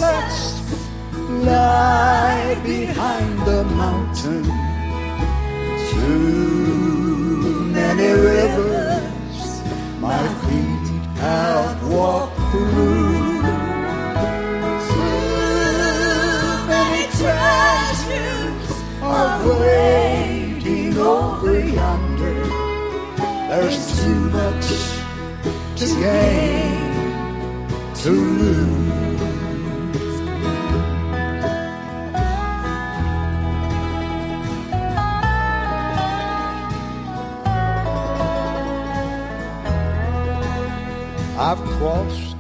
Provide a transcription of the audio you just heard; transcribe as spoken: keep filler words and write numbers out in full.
sunsets lie behind the mountain. Too many rivers my feet have walked through. Too many treasures are waiting over yonder. There's too much to gain, to lose. I've crossed